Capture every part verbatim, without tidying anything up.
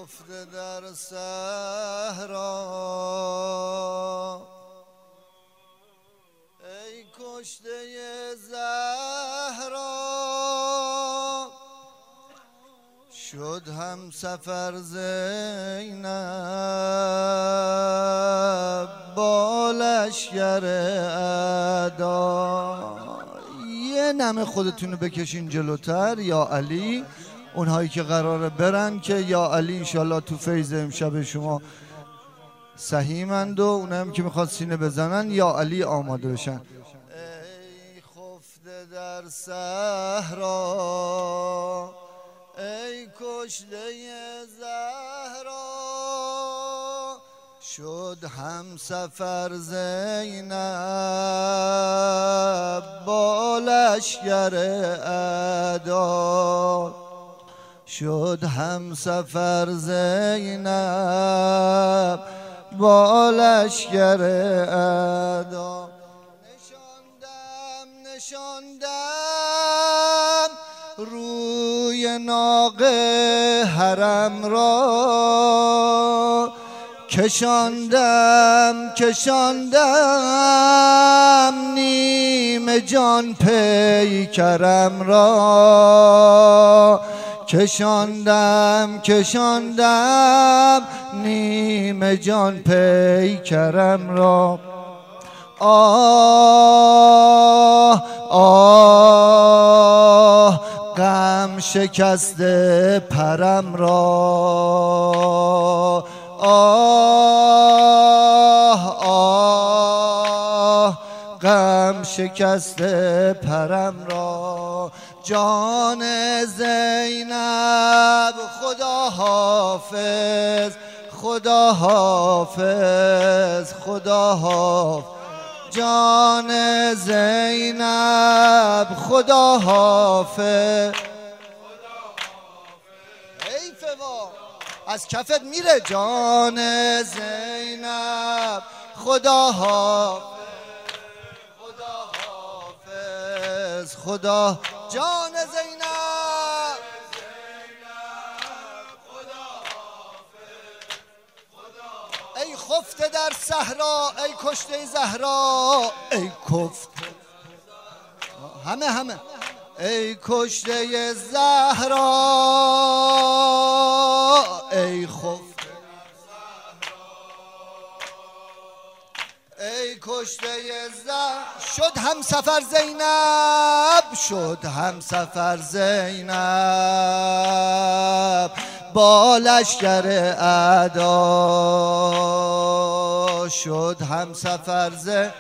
خفته در صحرا ای کشته زهرا شد هم سفر زینب با لشگر اعدا. یه نمه خودتونو بکشین جلوتر یا علی، اونهایی که قراره برن که یا علی انشالله تو فیض امشب شما سهیمند و اونهم که میخواد سینه بزنن یا علی آماده بشن. ای خفته در صحرا ای کشته زهرا شد هم سفر زینب با لشگر اعدا شد هم سفر زینب با لشگر اعدا. نشاندم نشاندم روی ناقه حرم را کشاندم کشاندم نیم جان پیکرم را کشاندم کشاندم نیم جان پیکرم را. آه آه غم شکسته پرم را آه آه غم شکسته پرم را. جان زینب خدا حافظ خدا حافظ خدا حافظ جان زینب خدا حافظ. حیفه وا از کفت میره. جان زینب خدا حافظ خدا حافظ خدا جان زینب ای خفته در صحرا ای کشته زهرا ای کفته همه همه ای کشته زهرا ای خفته ای کشته زهرا شد هم سفر زینب شد هم سفر زینب با لشگر اعدا شد هم سفر زینب.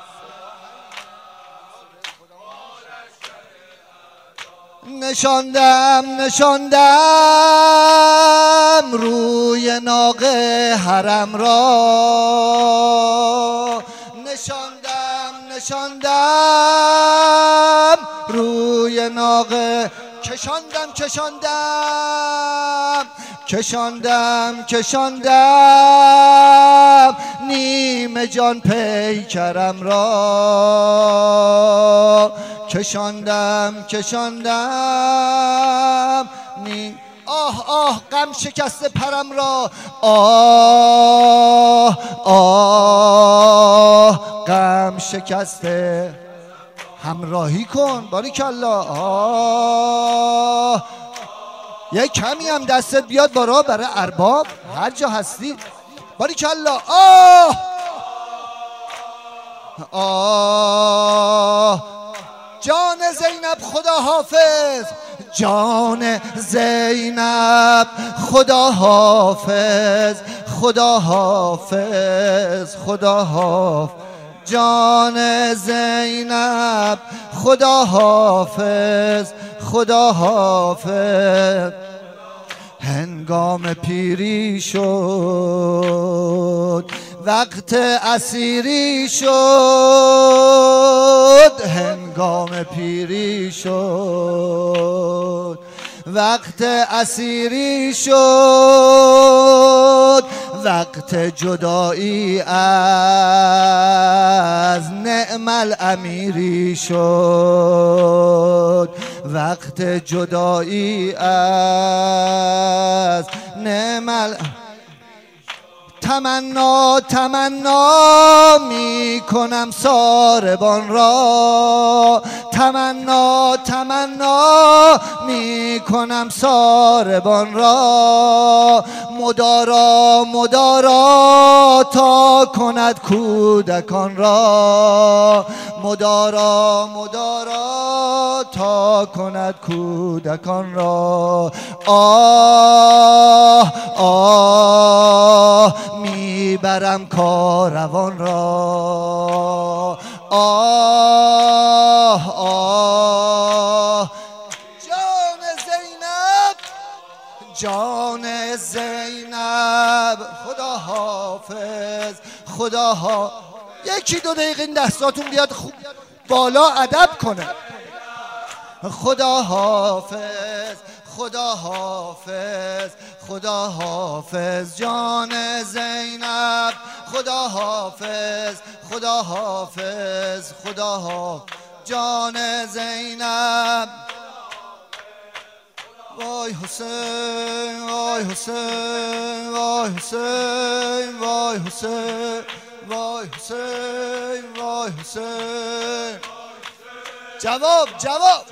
نشاندم نشاندم روی ناقه حرم را نشاندم نشاندم روی ناقه کشاندم کشاندم کشاندم کشاندم نیم جان پیکرم را کشاندم کشاندم نیم. آه آه غم شکسته پرم را آه آه غم شکسته همراهی کن باریکالله. آه یه کمی هم دستت بیاد بارا برای ارباب هر جا هستی باریکالله. آه آه جان زینب خدا حافظ جان زینب خدا حافظ خدا حافظ خدا حافظ جان زینب خدا حافظ خدا حافظ. هنگام پیری شد وقت اسیری شد هنگام پیری شد وقت اسیری شد وقت جدایی از نعم الامیری شد وقت جدایی از نعم تمنا تمنا می کنم ساربان را، تمنا تمنا می کنم ساربان را، مدارا مدارا تا کند کودکان را، مدارا مدارا تا کند کودکان را. آه آه میبرم کاروان را، آه آه جان زینب جان زینب خدا حافظ خدا ها. یکی دو دقیقه این دستاتون بیاد خوب بالا ادب کنه. خدا حافظ خدا حافظ خدا حافظ جان زینب، خدا حافظ خدا حافظ خدا حافظ جان زینب. وای حسین وای حسین وای حسین وای حسین وای حسین وای حسین. جواب جواب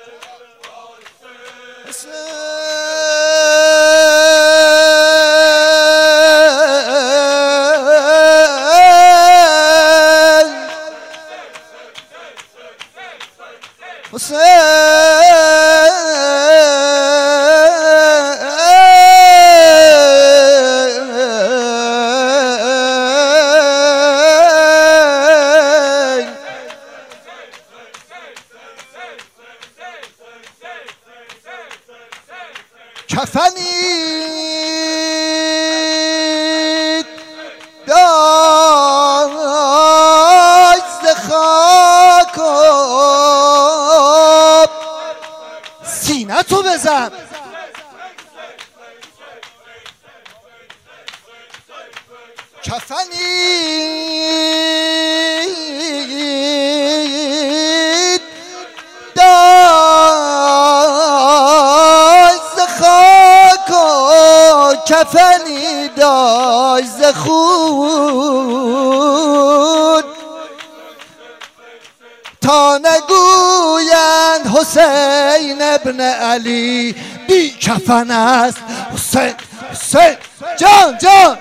کفنی داشت ز خاک سینه تو بزن. کفنی کفنی داشت ز خون تا نگویند حسین ابن علی بی کفن است. حسین حسین جان جان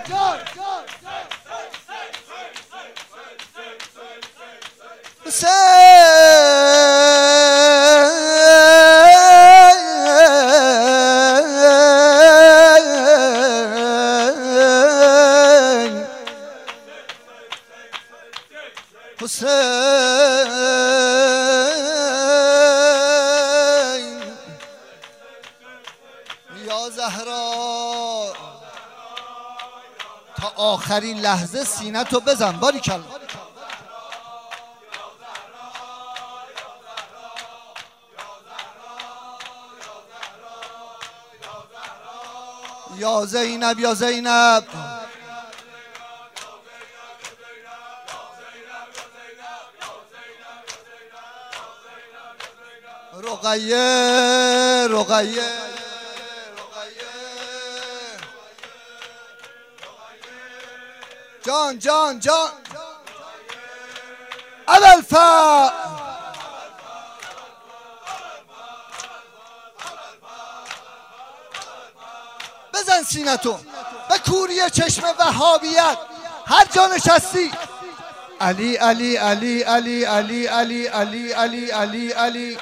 حسین یا زهرا تا آخرین لحظه سینه تو بزن. باریکلا یا زینب یا زینب رقیه رقیه جان جان جان ابوالفضل بزن سینتو به کوری چشم وهابیت هر جا نشستی. علی علی علی علی علی علی علی علی علی علی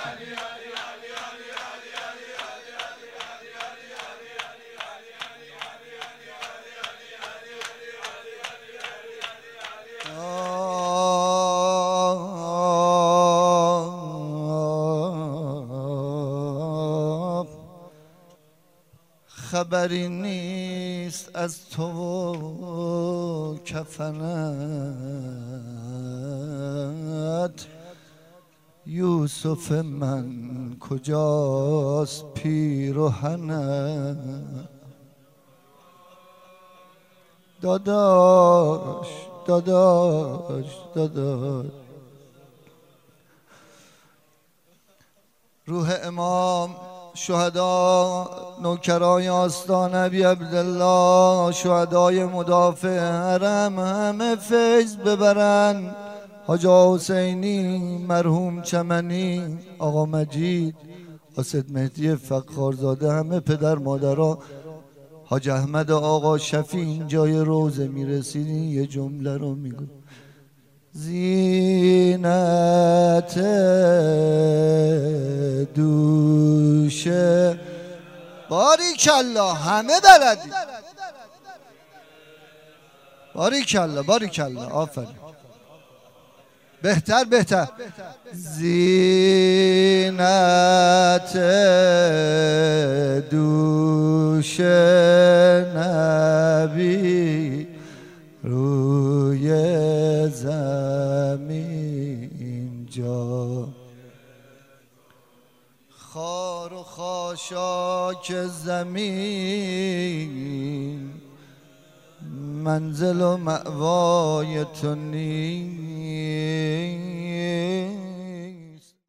خبری نیست از تو و کفنت، یوسف من کجاست پیرهنت. داداش داداش داداش روح امام شهدا نوکرای آستان ابی عبدالله، شهدای مدافع حرم همه فیض ببرن. حاج حسینی، مرحوم چمنی، آقا مجید، اسد مهدی فخارزاده، همه پدر مادرها، حاج احمد آقا شفیع، این جای روزه میرسیدین یه جمله رو میگو: زینت دوشه. باریکالله، همه بلدی. باریکالله باریکالله، آفرین. بهتر بهتر. زینت دوش نبی روی زمین جا، خار و خاشاک زمین منزل و مأوای تو نیست.